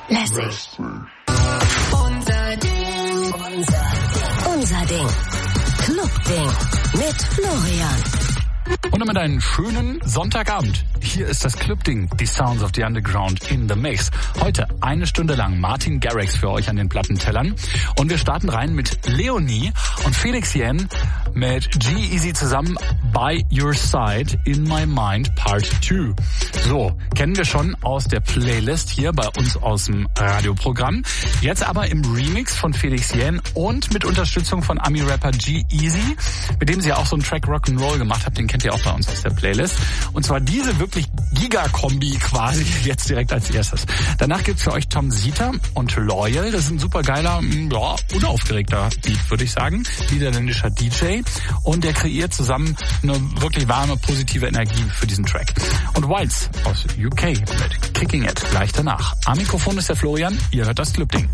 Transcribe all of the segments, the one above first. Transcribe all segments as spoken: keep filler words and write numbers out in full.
Lässig. Unser Ding. Unser, unser Ding. Club-Ding mit Florian. Und damit einen schönen Sonntagabend. Hier ist das Club-Ding, die Sounds of the Underground in the Mix. Heute eine Stunde lang Martin Garrix für euch an den Plattentellern. Und wir starten rein mit Leonie und Felix Jähn mit G-Eazy zusammen, By Your Side in My Mind Part zwei. So, kennen wir schon aus der Playlist hier bei uns aus dem Radioprogramm. Jetzt aber im Remix von Felix Jähn und mit Unterstützung von Ami-Rapper G-Eazy, mit dem sie ja auch so einen Track Rock'n'Roll gemacht hat, den kennt ihr auch bei uns aus der Playlist. Und zwar diese wirklich Giga-Kombi quasi jetzt direkt als erstes. Danach gibt's für euch Tom Zita und Loyal. Das ist ein super geiler, ja, unaufgeregter Beat, würde ich sagen. Niederländischer D J. Und der kreiert zusammen eine wirklich warme, positive Energie für diesen Track. Und Wilds aus U K mit Kicking It gleich danach. Am Mikrofon ist der Florian. Ihr hört das Club-Ding.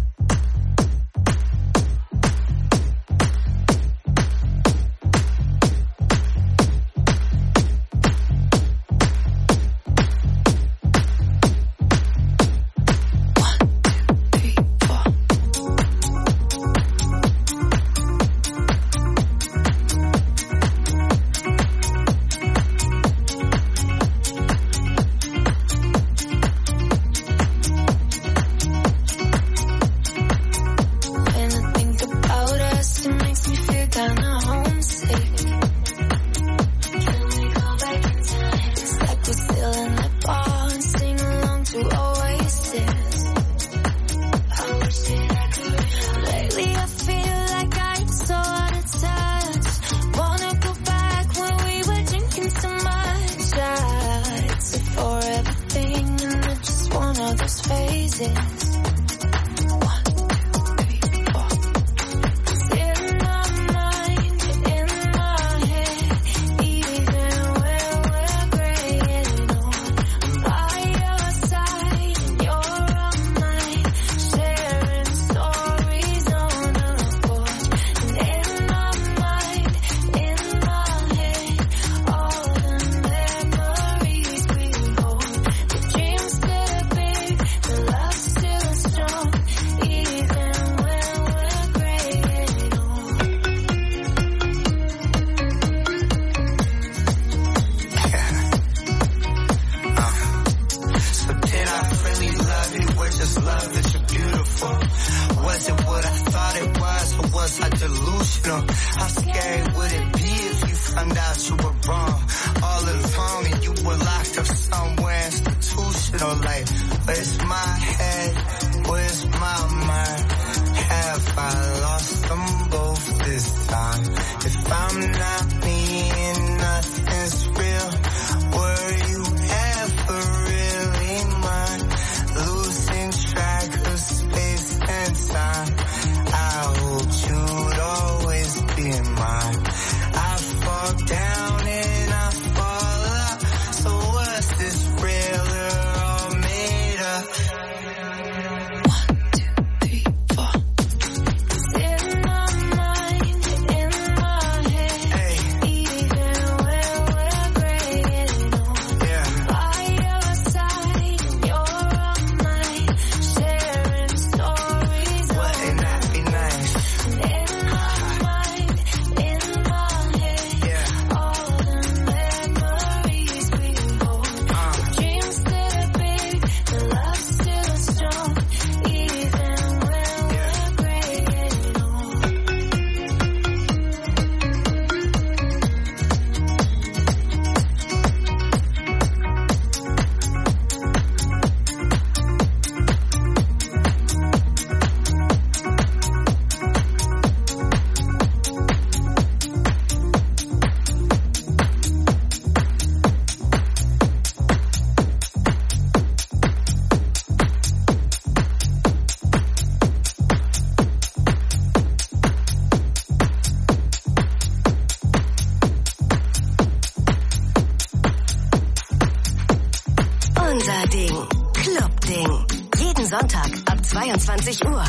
Unser Ding. Club-Ding. Jeden Sonntag ab zweiundzwanzig Uhr.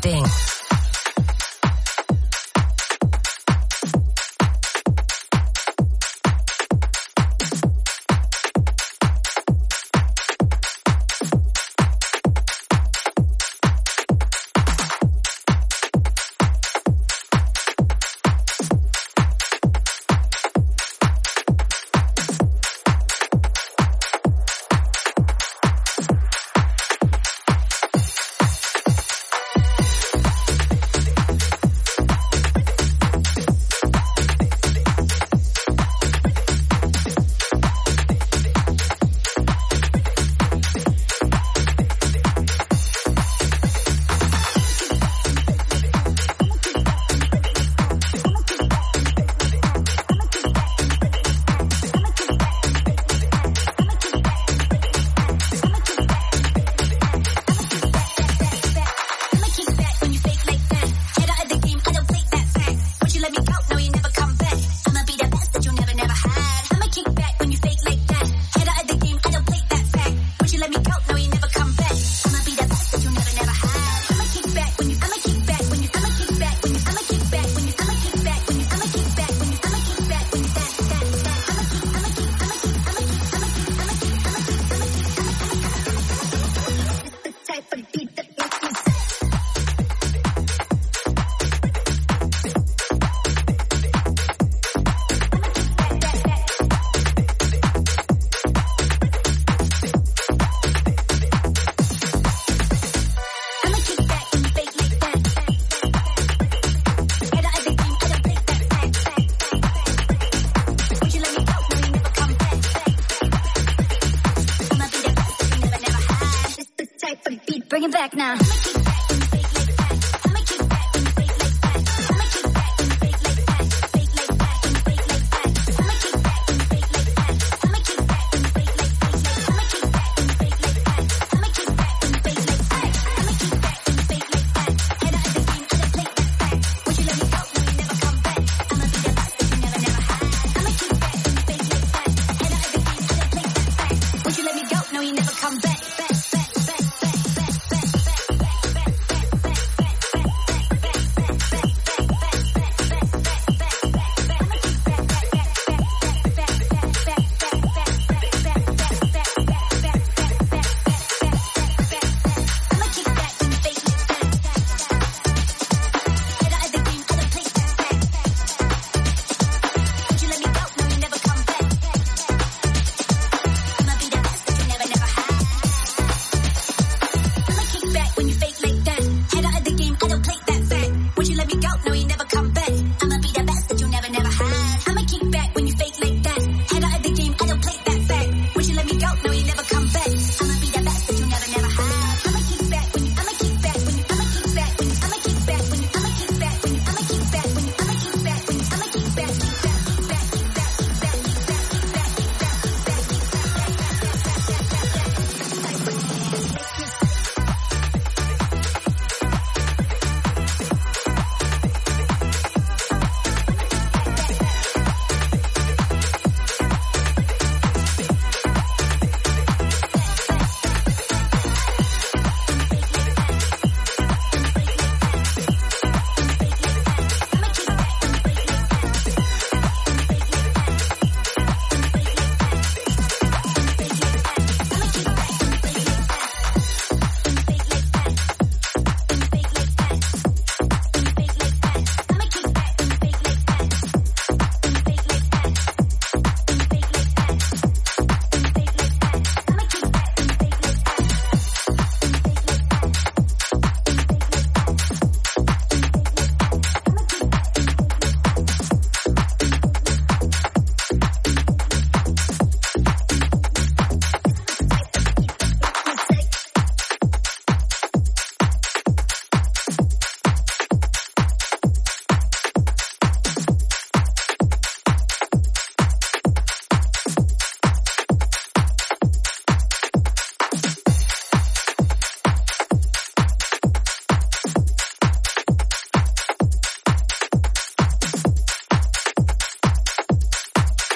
Ding. Bring it back now.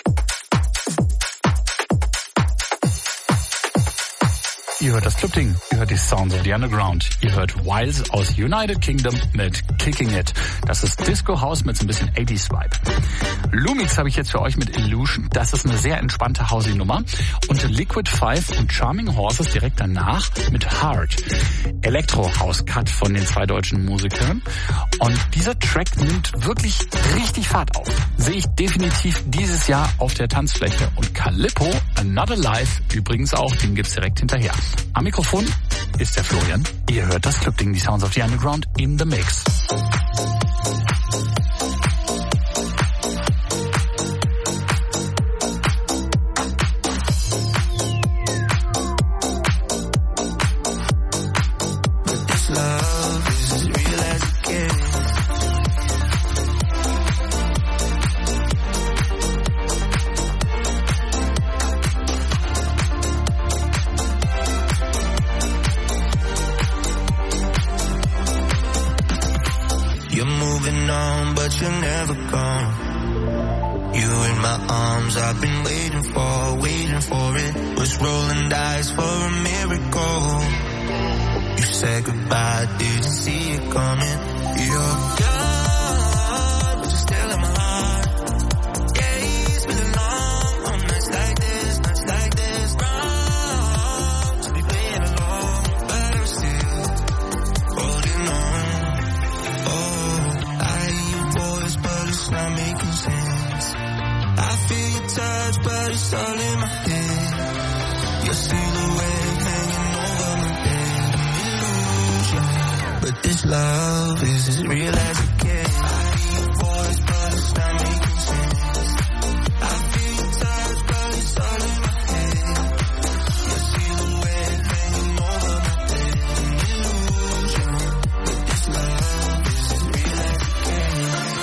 Ihr hört das Club-Ding Ihr hört die Sounds of the Underground. Ihr hört Wiles aus United Kingdom mit Kicking It. Das ist Disco House mit so ein bisschen achtziger Vibe. Lumix habe ich jetzt für euch mit Illusion. Das ist eine sehr entspannte Housey-Nummer. Und Liquid Five und Charming Horses direkt danach mit Hard. Elektro-House-Cut von den zwei deutschen Musikern. Und dieser Track nimmt wirklich richtig Fahrt auf. Sehe ich definitiv dieses Jahr auf der Tanzfläche. Und Calippo, Another Life, übrigens auch, den gibt's direkt hinterher. Am Mikrofon ist der Florian. Ihr hört das Clubding, die Sounds of the Underground in the Mix. You're never gone. You in my arms, I've been waiting for, waiting for it. Was rolling dice for a miracle. You said goodbye, didn't see it coming. You're gone, but you're still in my heart. Yeah, it's been long, on nights like this, nights like this. Wrong to be playing along, but I'm still holding on. It's not making sense. I feel your touch, but it's all in my head. Your silhouette hanging over my bed, an illusion. But this love is as real as it gets. I hear your voice, but it's not making sense. I feel your touch, but it's all in my head. Your silhouette hanging over my bed, an illusion. But this love is as real as it gets.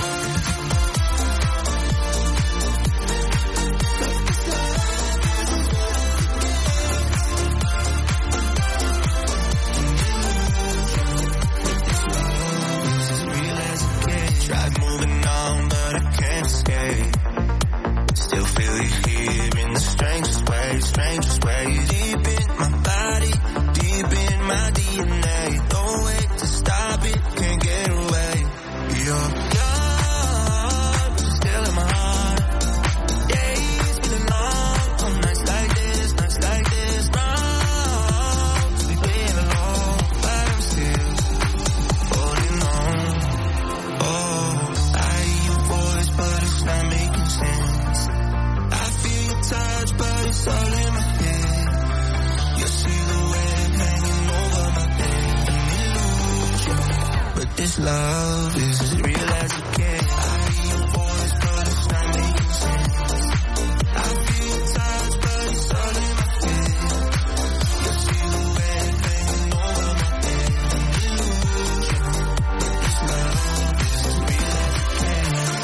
Still feel you here in the strangest ways, strangest ways. Deep in my body, deep in my D N A. Don't wait to stop it, can't get away. You're gone, but you're still in my heart. Days feeling long, on nights like this, nights like this. Wrong to be playing along, but I'm still holding on. Oh, I hear your voice, but it's not making sense. I feel your touch, but it's all in my head. Your silhouette hanging over my bed, an illusion. But this love is as real as it gets. I hear your voice, but it's not making sense. I feel your touch, but it's all in my head. Your silhouette hanging over my bed, an illusion. But this love is as real as it gets.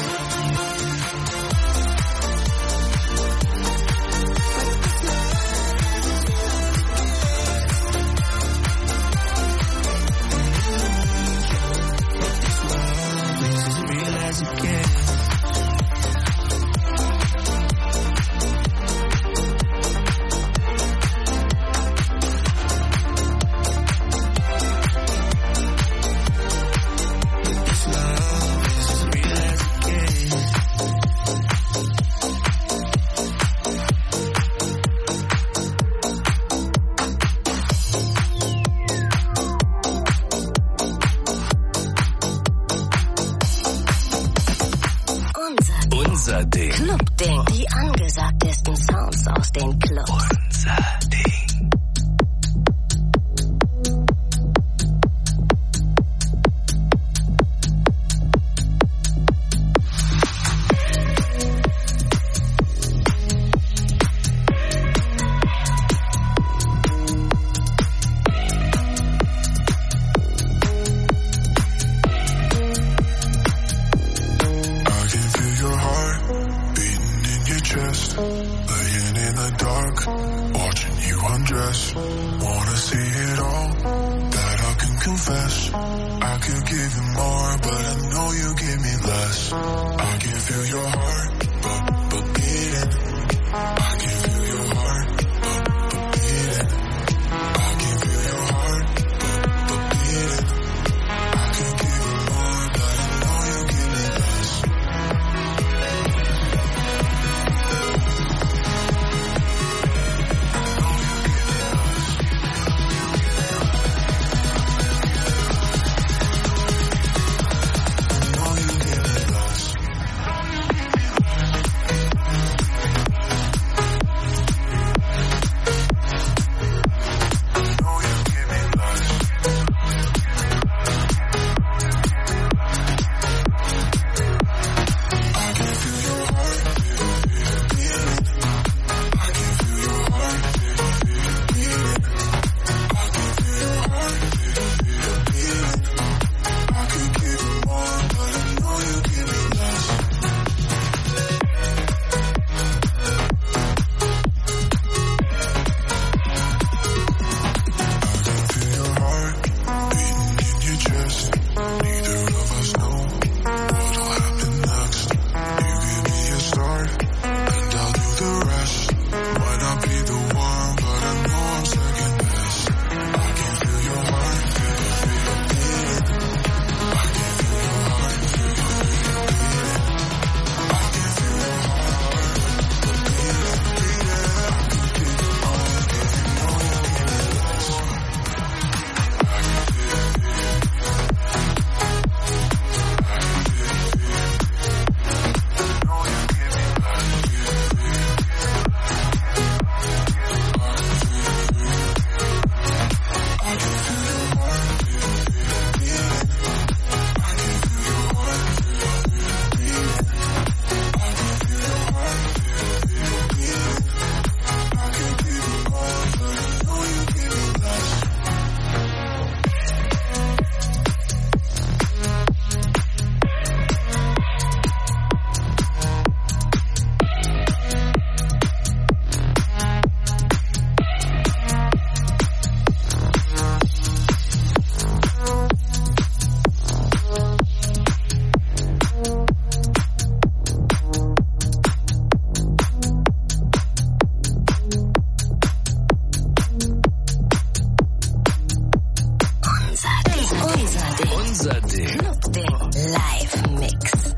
As it gets. This love is as real as it gets. Unser Ding. Clubding. Die angesagtesten Sounds aus den Clubs. Unser Ding. I can feel Unser Ding. Club Ding Live Mix.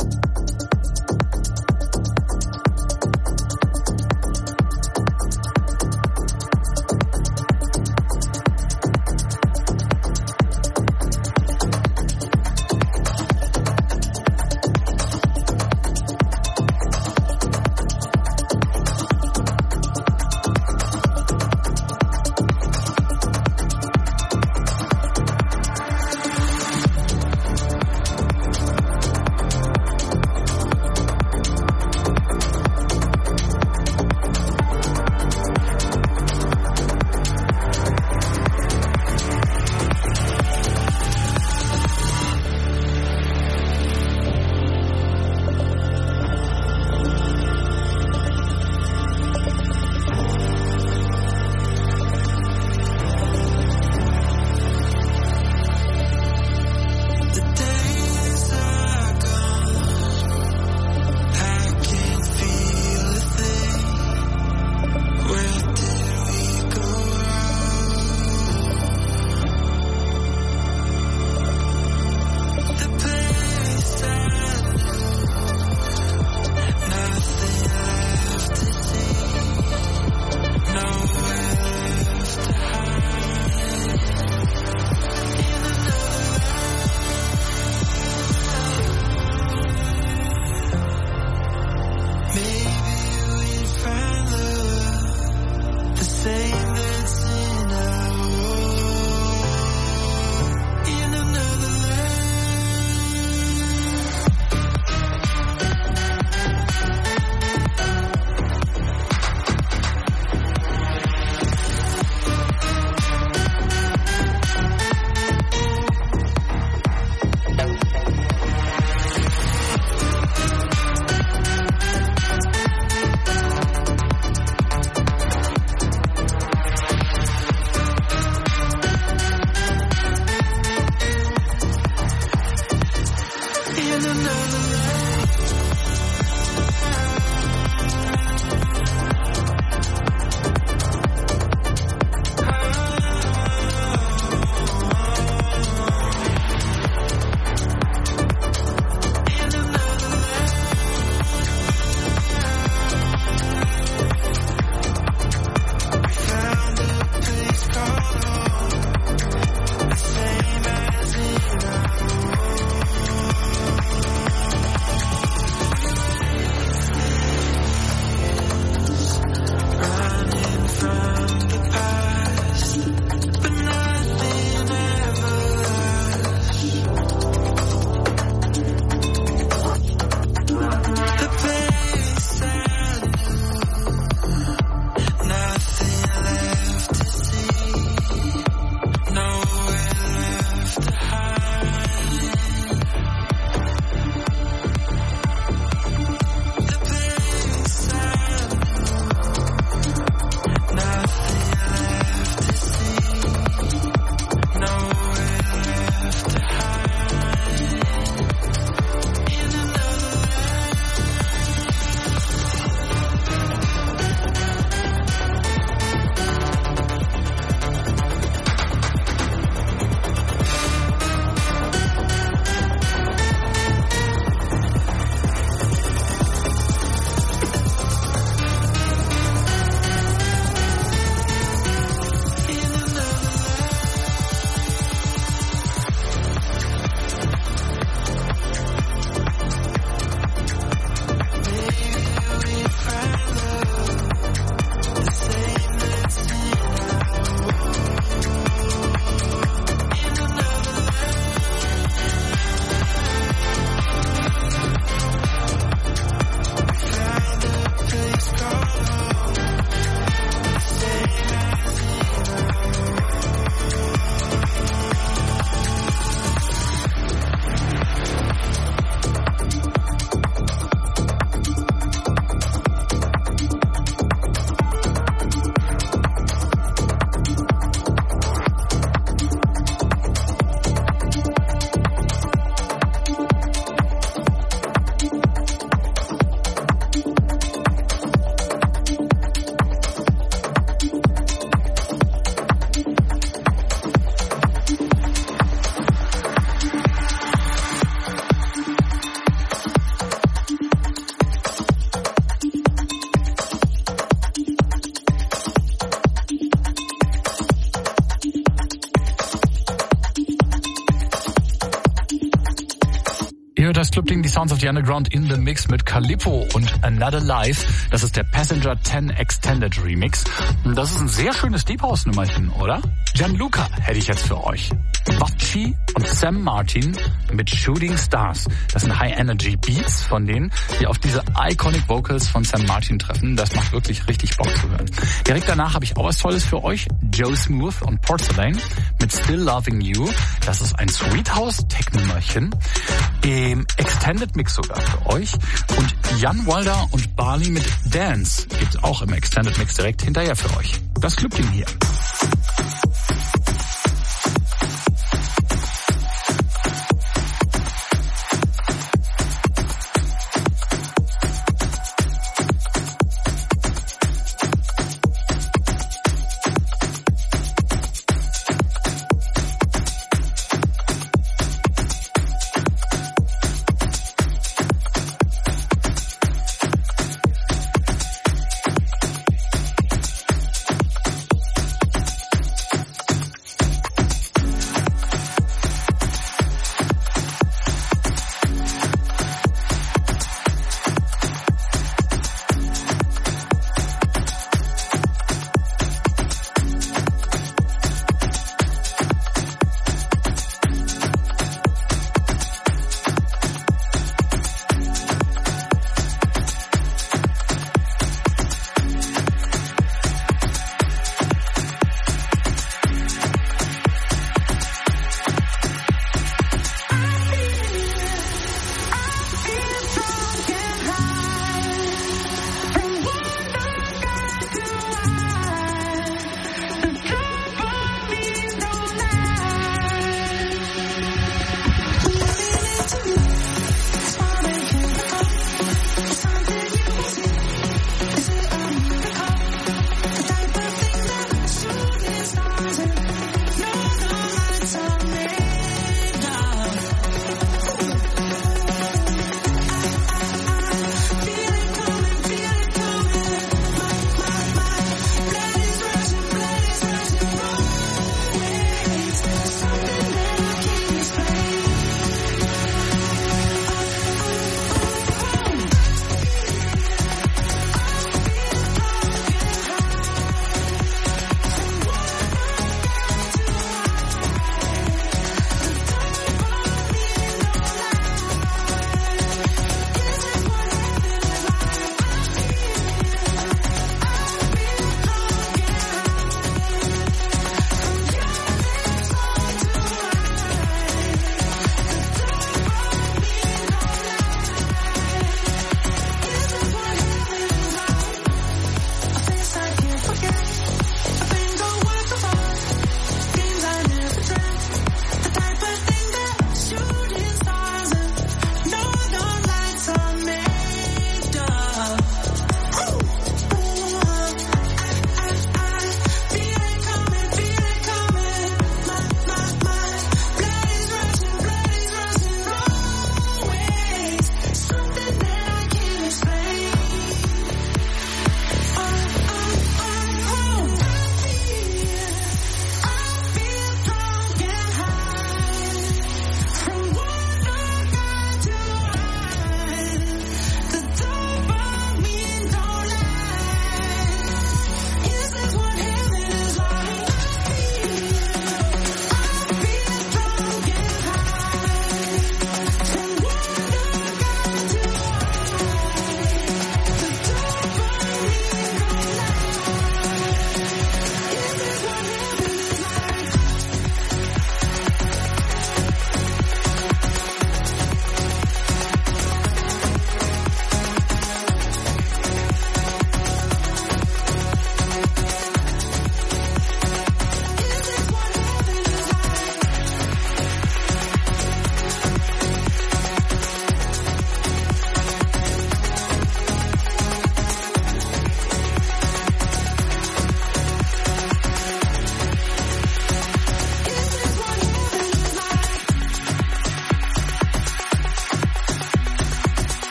Ihr hört das Clubding, die Sounds of the Underground in the Mix mit Calippo und Another Life. Das ist der Passenger zehn Extended Remix. Und das ist ein sehr schönes Deep House Nummerchen, oder? Gianluca hätte ich jetzt für euch. Bocci und Sam Martin mit Shooting Stars. Das sind High Energy Beats von denen, die auf diese Iconic Vocals von Sam Martin treffen. Das macht wirklich richtig Bock zu hören. Direkt danach habe ich auch was Tolles für euch. Joe Smooth und Porcelain mit Still Loving You. Das ist ein Sweet House Tech-Nummerchen. Im Extended Mix sogar für euch. Und Jan Walder und Bali mit Dance gibt's auch im Extended Mix direkt hinterher für euch. Das Clubding hier.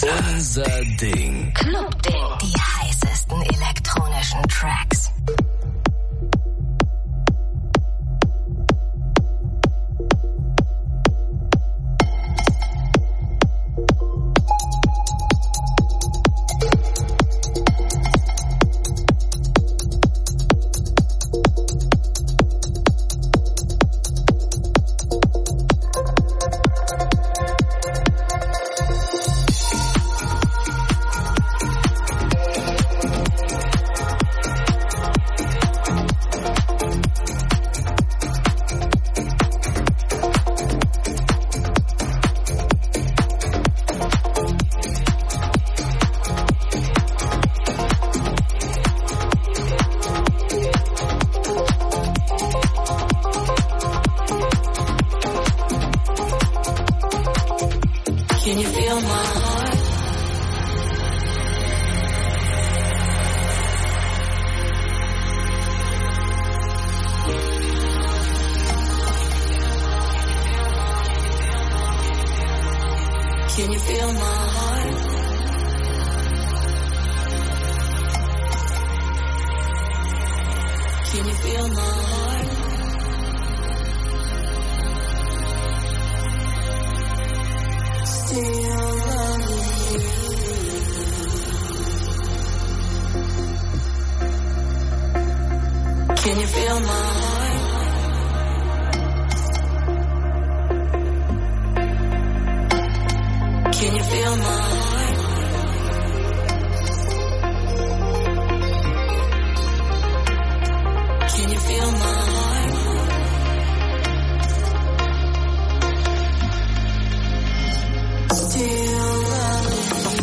Unser Ding. Clubding. Die heißesten elektronischen Tracks. Can you feel my heart? Can you feel my heart? Still loving you. Can you feel my heart? Can you feel my heart? Can you feel my heart? Still loving you.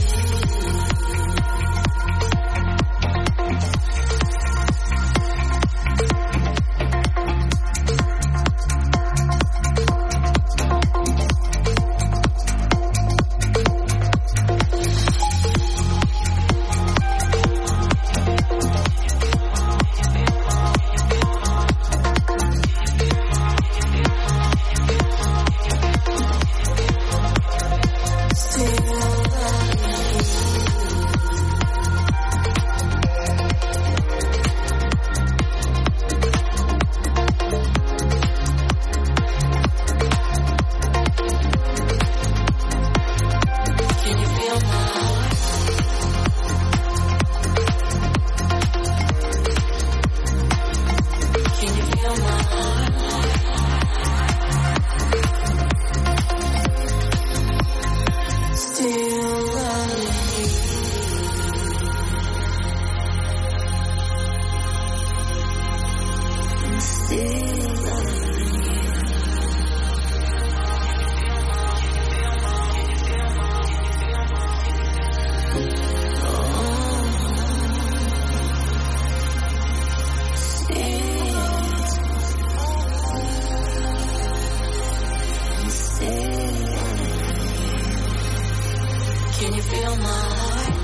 Can you feel my heart?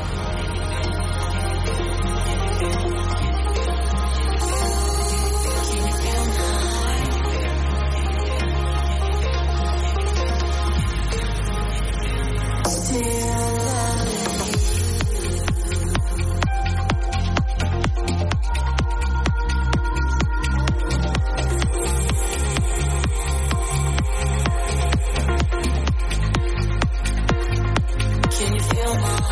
Can you feel my heart? Still loving you. Can you feel my heart?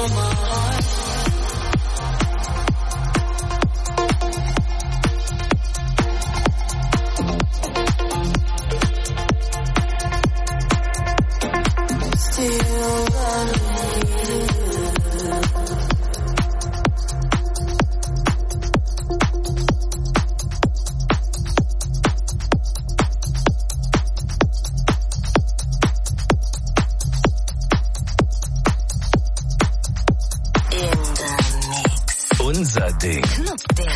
feel my heart? Still loving you. Unser Ding. Clubding.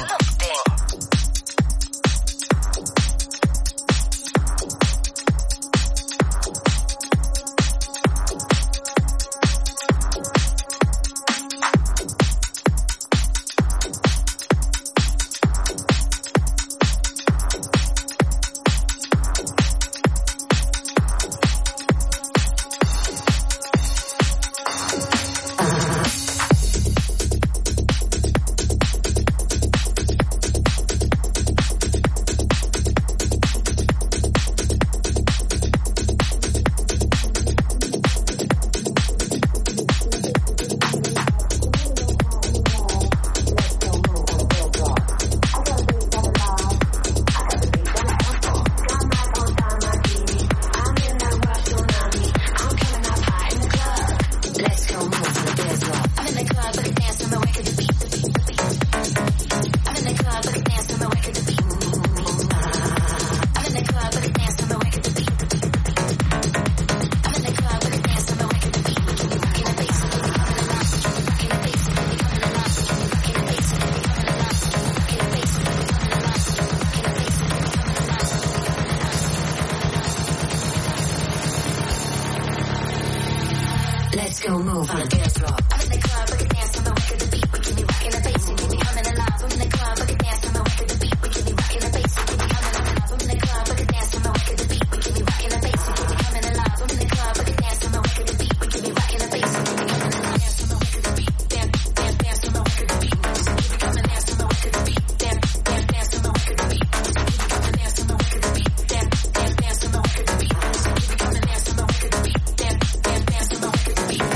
Let's go move on the dance floor. I'm in the club, we can dance on the way to the beat. We keep me rocking the bass and keep me humming alive. I'm in the club, we can dance on the way to the beat. We keep me rocking the bass and keep me humming alive. I'm in the club, we can dance on the way to the beat. We keep me rocking the bass and keep me humming alive. I'm in the club, we can dance on the way to the beat. We keep me rocking the bass and keep me humming alive. Dance on the way to the beat. Dance, dance, dance on the way to the beat. So keep me coming, dance on the way to the beat. Dance, dance, dance on the way to the beat. So keep me coming, dance on the way to the beat. Dance, dance, dance on the way to the beat. So keep me coming, dance on the way to the beat. Dance, dance, dance on the way to the beat.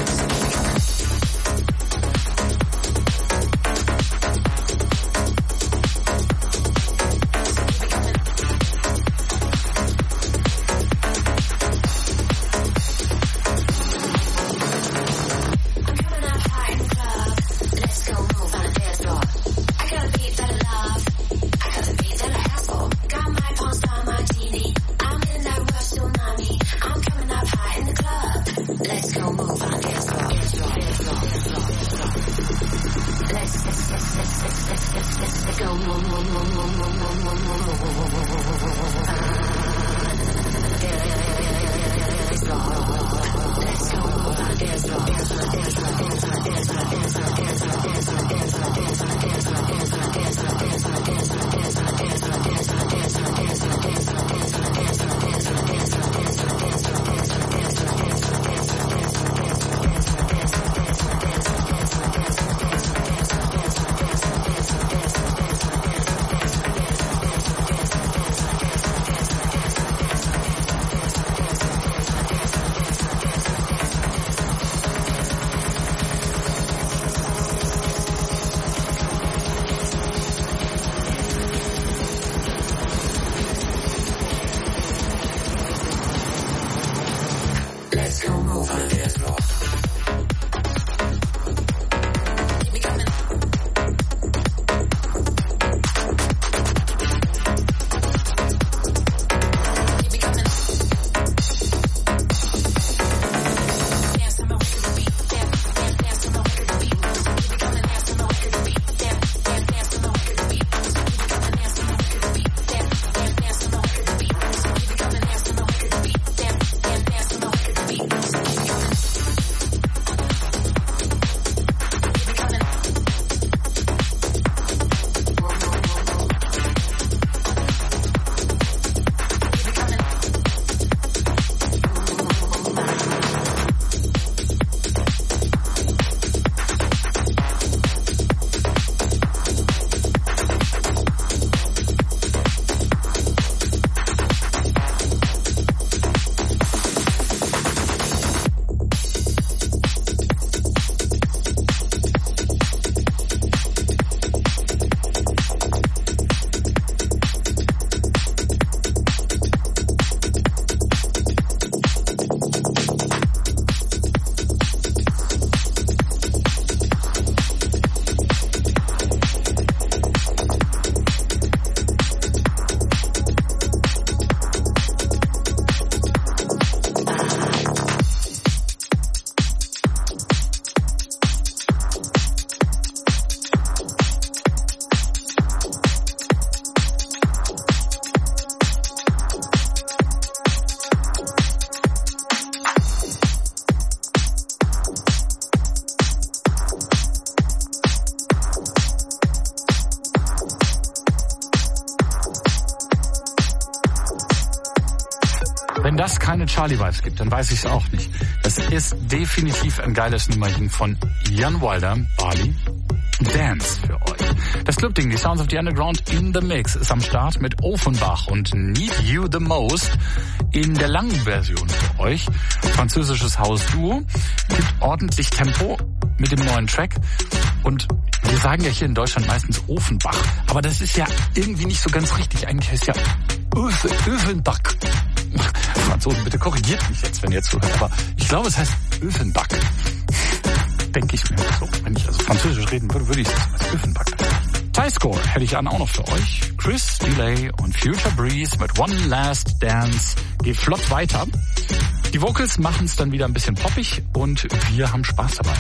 Wenn das keine Charlie-Vibes gibt, dann weiß ich es auch nicht. Das ist definitiv ein geiles Nummerchen von Jan Wilder, Bali. Dance für euch. Das Clubding, die Sounds of the Underground in the Mix, ist am Start mit Offenbach und Need You the Most in der langen Version für euch. Französisches Haus-Duo, gibt ordentlich Tempo mit dem neuen Track und wir sagen ja hier in Deutschland meistens Offenbach, aber das ist ja irgendwie nicht so ganz richtig. Eigentlich heißt ja Offenbach. Franzosen, bitte korrigiert mich jetzt, wenn ihr zuhört, aber ich glaube, es heißt Offenbach. Denke ich mir so. Wenn ich also Französisch reden würde, würde ich es als Offenbach. Tie-Score hätte ich an auch noch für euch. Chris Delay und Future Breeze mit One Last Dance geht flott weiter. Die Vocals machen es dann wieder ein bisschen poppig und wir haben Spaß dabei.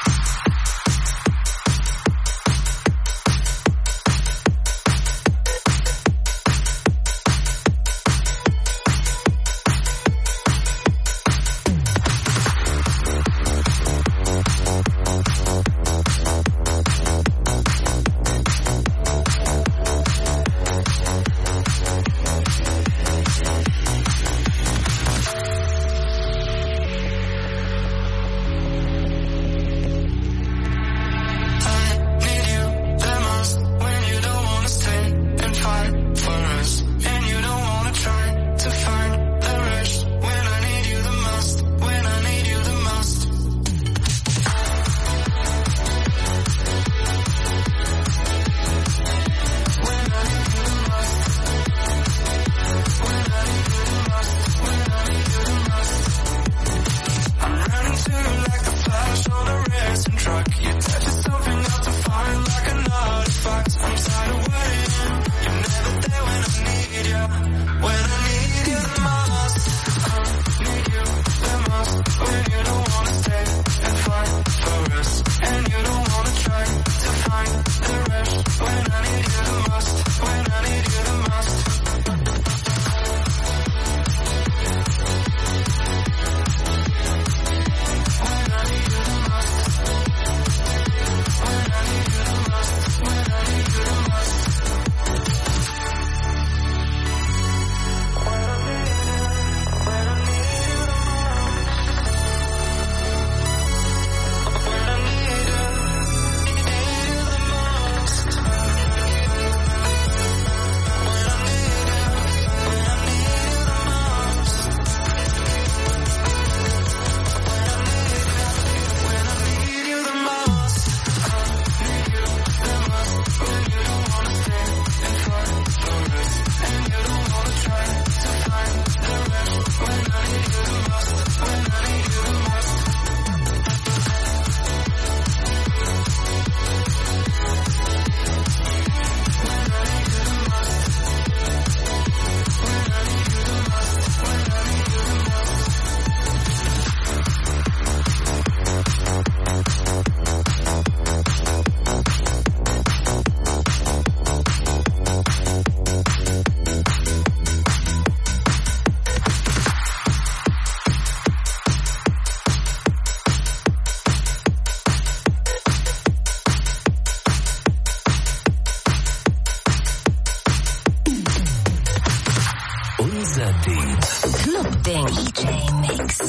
Clubding D J Mix.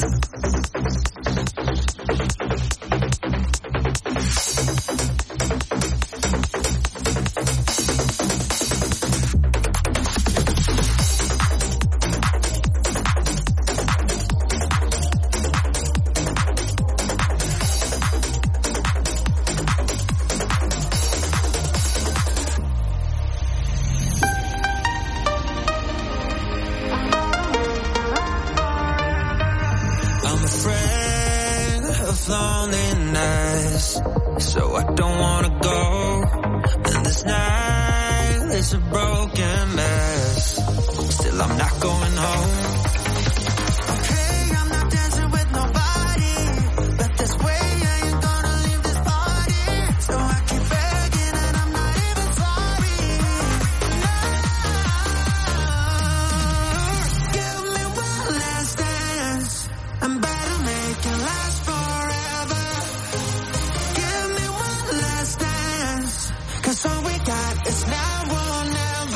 Cause all we got is now or never.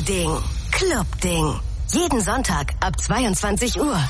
Ding. Club-Ding. Jeden Sonntag ab zweiundzwanzig Uhr.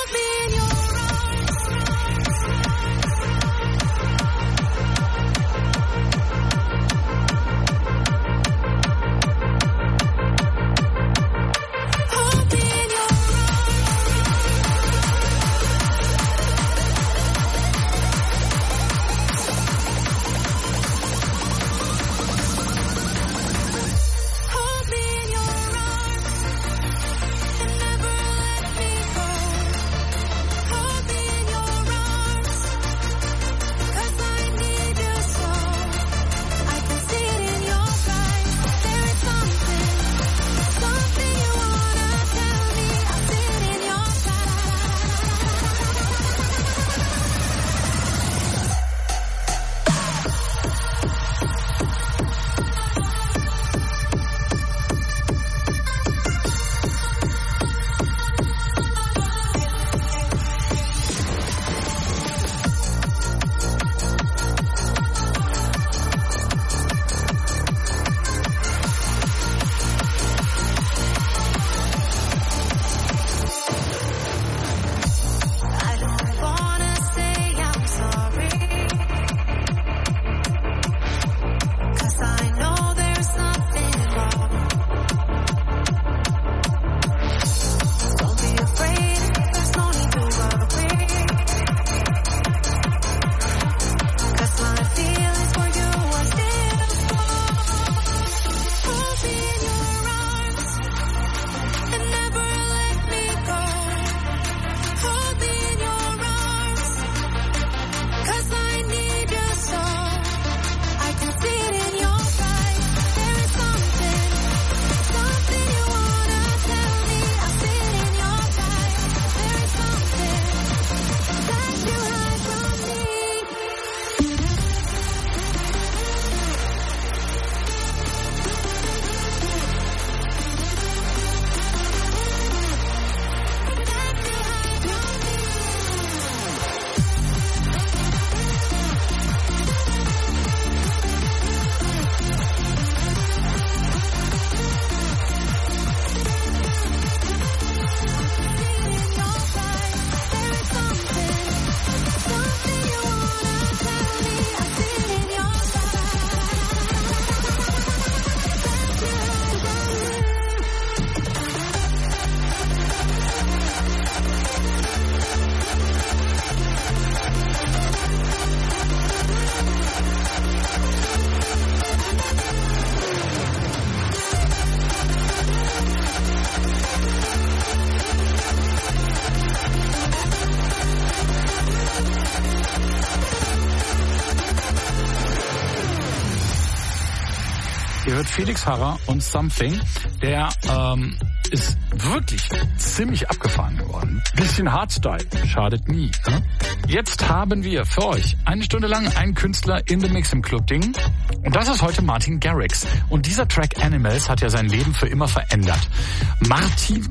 Ihr hört Felix Harrer und Something. Der ähm, ist wirklich ziemlich abgefahren geworden. Bisschen Hardstyle, schadet nie. Ne? Jetzt haben wir für euch eine Stunde lang einen Künstler in the Mix im Club-Ding. Und das ist heute Martin Garrix. Und dieser Track Animals hat ja sein Leben für immer verändert. Martin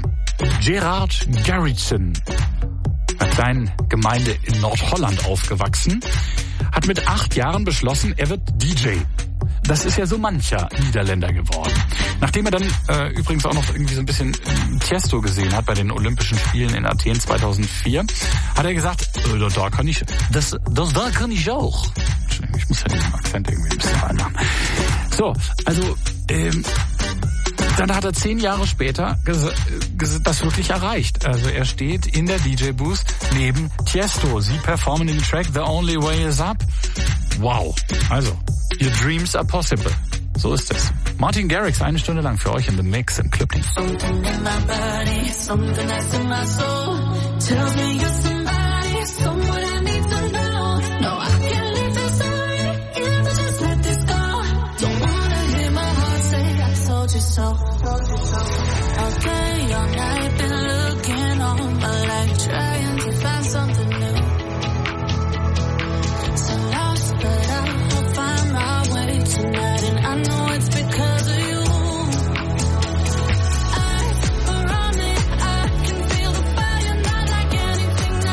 Gerard Garrixson, einer kleinen Gemeinde in Nordholland aufgewachsen, hat mit acht Jahren beschlossen, er wird D J. Das ist ja so mancher Niederländer geworden. Nachdem er dann äh, übrigens auch noch irgendwie so ein bisschen äh, Tiesto gesehen hat bei den Olympischen Spielen in Athen zweitausendvier, hat er gesagt, äh, da kann ich, das, das da kann ich auch. Ich muss ja diesen Akzent irgendwie ein bisschen reinmachen. So, also ähm, dann hat er zehn Jahre später ges- ges- das wirklich erreicht. Also er steht in der D J-Booth neben Tiesto. Sie performen den Track The Only Way Is Up. Wow. Also, your dreams are possible. So ist es. Martin Garrix, eine Stunde lang für euch in the Mix im Club-Ding. Something in my body, something that's in my soul, tells me you're somebody, someone I need to know. No, I can't leave this already, if I just let this go. Don't wanna hear my heart say I told you so. Okay, all night been looking all my life, trying to find something new. So lost, but I'll find my way tonight, and I know it's because of you. Eyes are on me, I can feel the fire, not like anything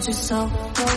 told you so.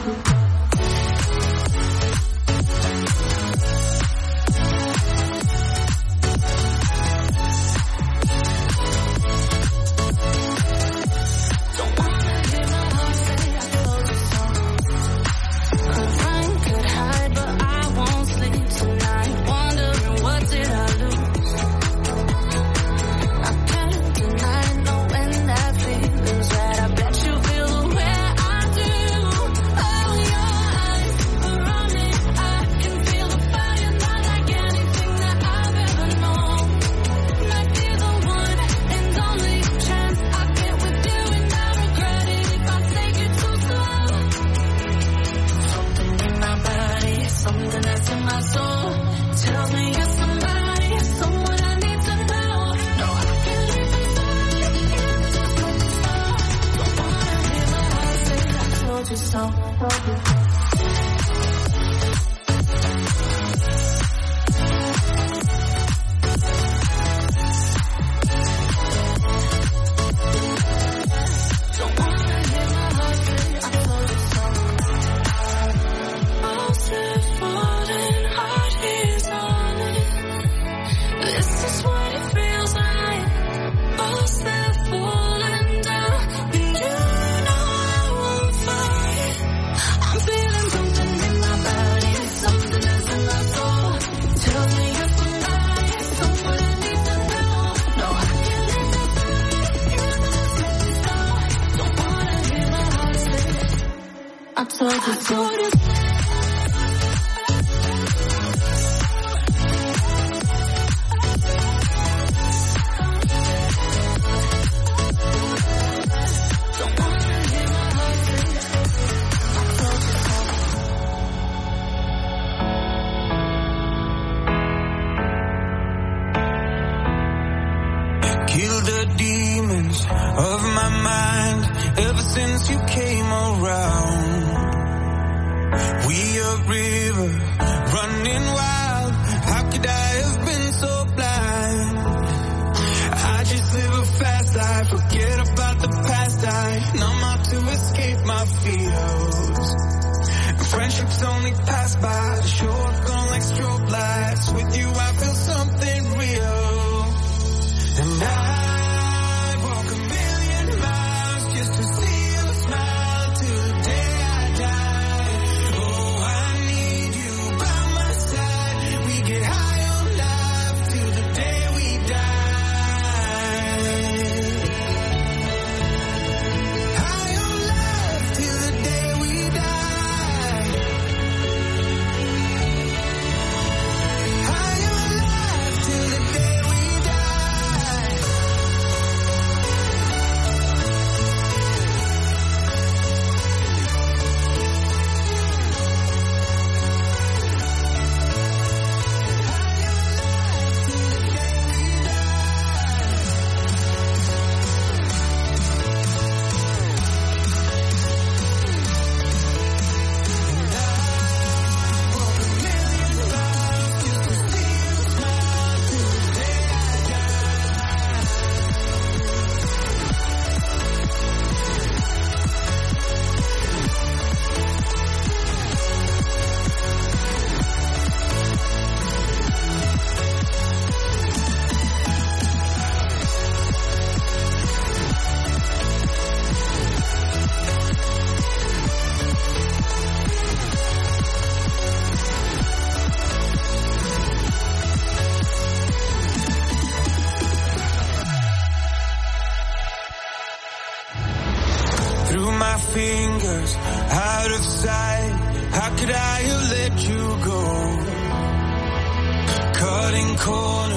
Fingers out of sight, how could I have let you go? Cutting corners.